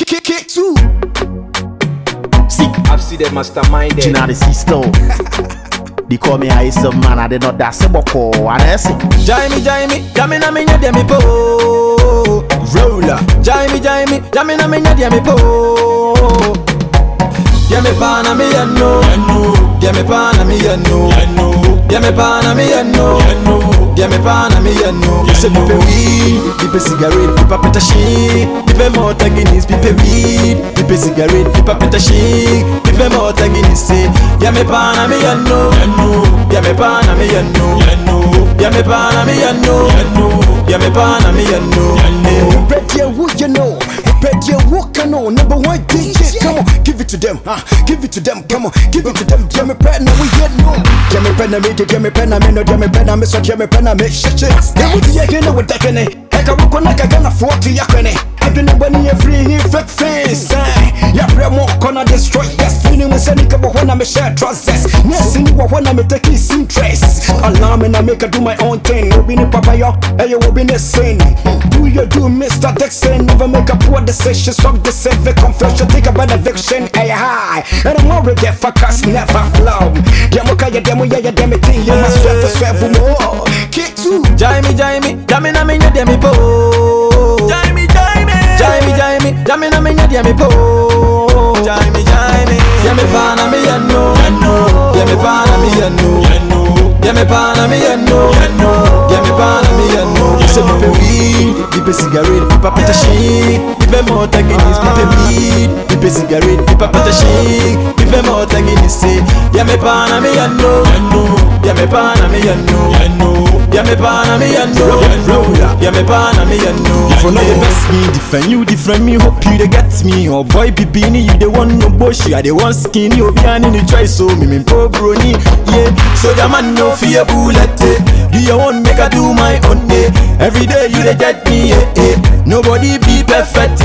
kick too. See, I've seen them masterminded. Gina the system. They call me a some man, I did not that seboko. And I say, Jamie, Jamina me demi po. Roller. Jamie, Jamina me demi po. Yami pana me no. Yami pana me no. Yami pana me no. Yami pana me no. You say people weed, people cigarette, people petashi, people more taginis, people weed, people cigarette, people petashi, people more taginis. Say yami pana me no. Yami pana me no. Yami pana me no. Yami pana me no. Bet you who you know. Bet you who can know. Number one DJ. Come on, give it to them. Give it to them. Come on, give it to them. Jammy pen, we get no. Jammy pen, me, Jammy pen, me, no Jammy pen, me, so Jammy pen, me, shit. Now what do you get with that penny? I can work on like I can afford to yakene. I don't know when you're free, he fake face. Yeah, Bremo, gonna destroy. Yes, feeling with any couple when I'm a share trousers. Yes, in what when I'm a take his interest. Alarm and I make her do my own thing. No be papa yo, hey, you will be the same. Do you do, Mr. Dixon? Never make a poor decision. Stop the safe confession. Think about eviction. Hey, hi. And I'm already get fuckers, never flow. Yamoka, ya demo, ya demo, you must swear more. Kick too. Jamie, Jamina me demi po. Jamie, Jamina me demi po. Jamie, Yami pana me no. Yami pana me no. Yami pana me no. Yami pana me no. You say people weed, people cigarette, people petashi, people more taginis, people weed, people cigarette, people petashi, people more taginis. Say yami pana me no. Yami pana me no. Yami pana me no. Yami pana me no. If you know you best me, different me, hope you they get me. Oh boy, bibini, you the one no bush, I the one skinny, you be an in the try so me po brony, yeah. So the man no fear bullet, do you want make I do my own day? Every day you they get me, Nobody be perfect,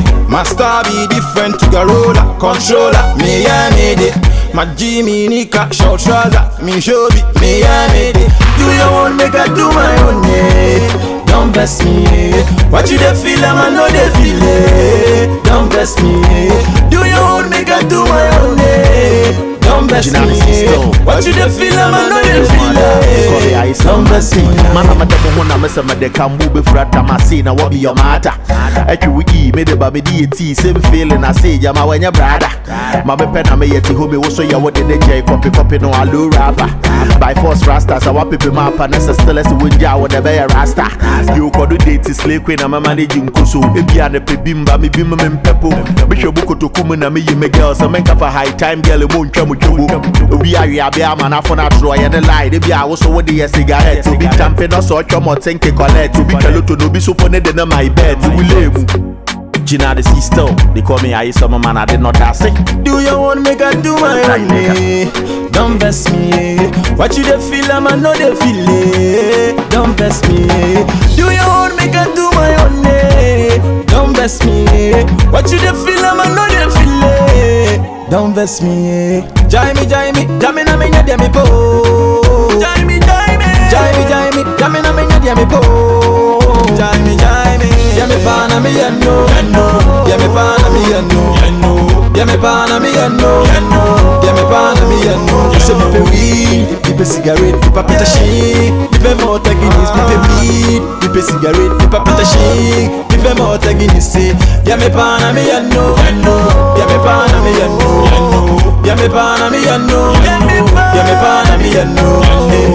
Master be different to the roller, controller, me I made it. My Jimmy Nika, short trouser, me show it, me I made it. Do you want make I do my own day? Don't vex me, what you they feel, I know they feel it. Don't vex me, do you want make I do my own day? Don't vex me, what you they feel, I know they feel it. Don't vex me, man, I'm a devil when I'm a summer, they can move before I'm saying, I won't be your matter. Actually, we made a baby DT, same feeling I say, Yama when your brother. My pen, I may to whom also you what the J copy no allu rapper. By force rastas, I want people map and still as a winja with a bear rasta. You could do date slave queen, I'm managing Kusu. If you are the Pibimba, me bim and peppo. Bishop Buko to Kumuna, me, you make girls, I make up a high time girl, moon chamu. We are man, I for not Troy and the lie. They be also with the cigarette. To be tamping us or come or think a collect. To be Kaluto, no be supponed in my bed. To be live. Gina the system. They call me I some man, I did not ask it. Do you want me to do my own day? Don't vex me. What you they feel, I know they feel it. Don't vex me. Do you want me to do my own day? Don't vex me. What you they feel, I know they feel it. Don't vex me. Jamie, Jamina me demi po. Jamie, Jamina me demi po. Jamie, Yami pana me no. Yami pana me no. Yami pana me no. Yami pana me no. You say people weed, people cigarette, people petashi, people more taginis, people weed, people cigarette, people petashi, people more taginis. Say yami pana me no. Yami pana me no. Yami pana me no. Yami pana me no.